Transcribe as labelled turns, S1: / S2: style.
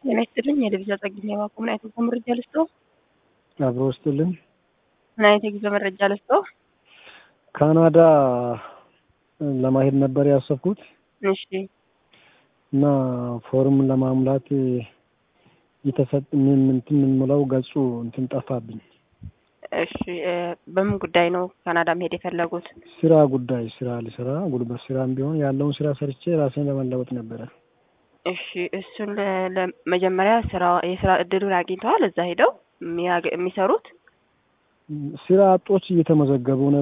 S1: የነስተልኝ የልብዛ ጸግኛ ማቆም አይተ መረጃ ልስጦ
S2: አብሮ ውስጥልን
S1: ናይተ ግዘ መረጃ ልስጦ
S2: ካናዳ ለማሄድ ነበር ያሰብኩት።
S1: እሺ
S2: እና ፎርም ለማሙላት የተሰጥ ምን ሙላው ገጹ እንትን ጠፋብኝ።
S1: እሺ በምን ጉዳይ ነው ካናዳ መሄድ የፈለጉት?
S2: ስራ ጉዳይ ስራ ልሰራ ጉልበት ስራም ቢሆን ያለውን ስራ ሰርቼ ራሴን ለመለወጥ ነበር።
S1: እሺ እሱን ለመጀመሪያ የስራ እድሉን አግኝተዋል? እዛ ሄደው የሚሰሩት
S2: ስራ አጦች እየተመዘገቡ ነው።